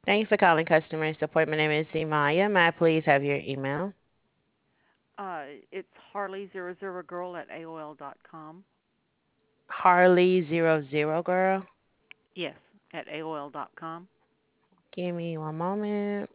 Thank you for calling customer support. My name is Imaya. May I please have your email? It's Harley00girl at AOL.com. Harley00 girl. Yes, at AOL.com. Give me one moment.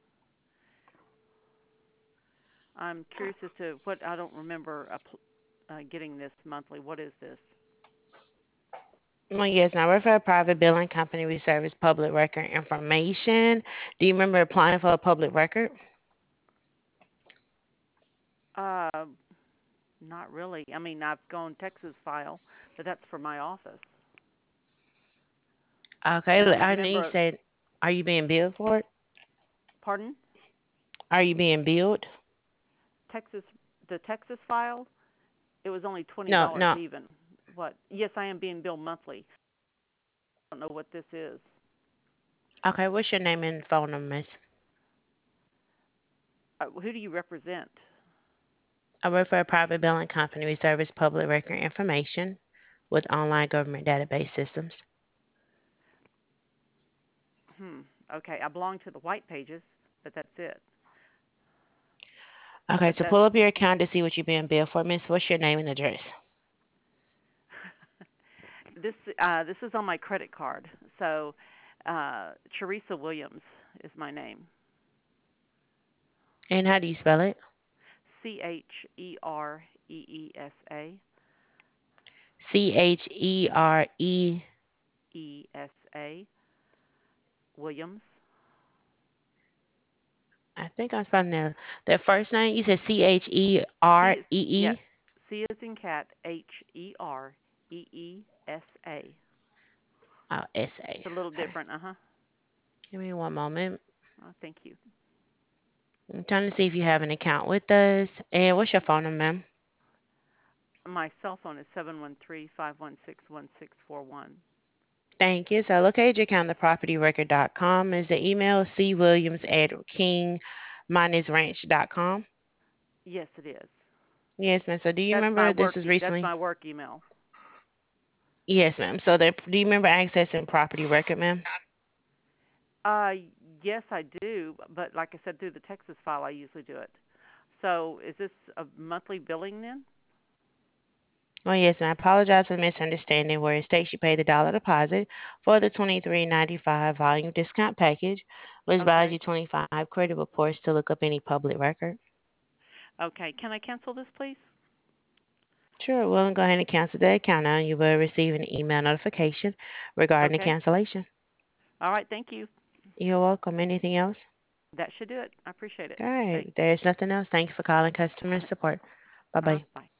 I'm curious as to what I don't remember getting this monthly. What is this? Well, yes, now we're for a private billing company. We service public record information. Do you remember applying for a public record? Uh, Not really. I mean, I've gone Texas file, but that's for my office. Okay, I don't I know you remember. said, are you being billed for it? Pardon? Are you being billed? Texas, the Texas file. It was only No, $20 no. even. What? Yes, I am being billed monthly. I don't know what this is. Okay, what's your name and phone number, miss? Who do you represent? I work for a private billing company. We service public record information with online government database systems. Hmm. Okay, I belong to the white pages, but that's it. Okay, But to that pull up your account to see what you're being billed for, miss, what's your name and address? this is on my credit card. So, Teresa Williams is my name. And how do you spell it? Chereesa Chere. ESA Williams. I think I'm spelling that first name. You said C is yeah. Chereee. C is in cat. Hereesa. Oh, SA. It's a little Okay. different. Uh huh. Give me one moment. Thank you. I'm trying to see if you have an account with us. And what's your phone number, ma'am? My cell phone is 713-516-1641. Thank you. So locate your account at propertyrecord.com. Is the email cwilliams at king-ranch.com? Yes, it is. Yes, ma'am. So do you remember this was That's recently? my work email. Yes, ma'am. So do you remember accessing property record, ma'am? Uh, yes, I do, but like I said, through the Texas file, I usually do it. So, is this a monthly billing then? Oh, yes, and I apologize for the misunderstanding where it states you pay the dollar deposit for the 23.95 volume discount package, which buys you Okay. 25 credit reports to look up any public record. Okay. Can I cancel this, please? Sure, we'll go ahead and cancel the account now, and you will receive an email notification regarding the Okay. cancellation. All right. Thank you. You're welcome. Anything else? That should do it. I appreciate it. All right, Thanks. there's nothing else. Thank you for calling customer support. Bye bye. Bye.